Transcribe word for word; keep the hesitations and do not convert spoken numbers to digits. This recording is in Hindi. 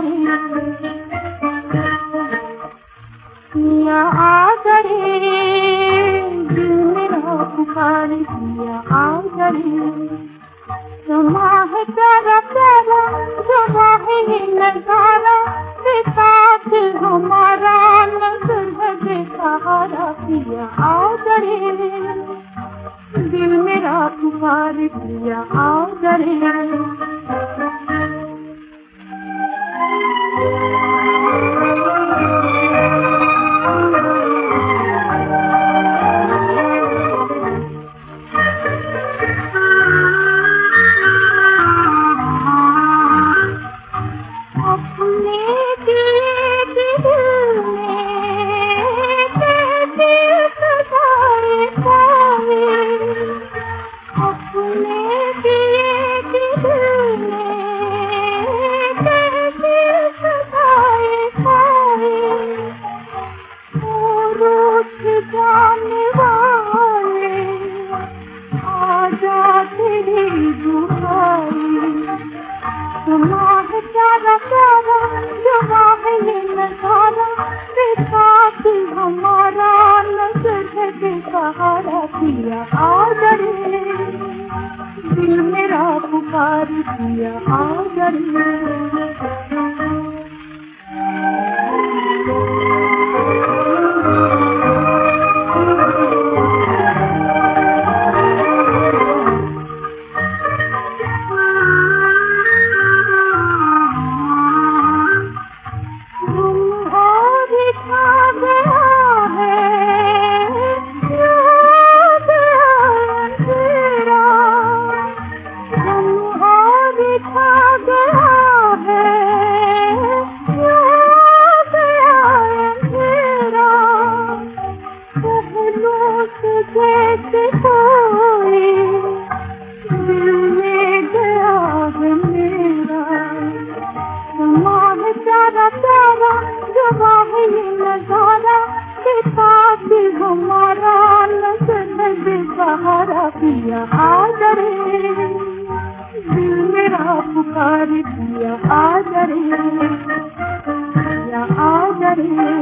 पिया आ करे दिल मेरा पुकार पिया आ करे समा है प्यारा प्यारा जमा है ये नजारा साथ हमारा नजर है बेसहारा पिया आ करे दिल मेरा पुकार पिया आ करे हमारा नजर है बेसहारा पिया आ करे दिल मेरा पुकार पिया आ करे हमारा नजर बेसहारा पिया आ करे दिल मेरा पुकार पिया आ करे पिया आ करे।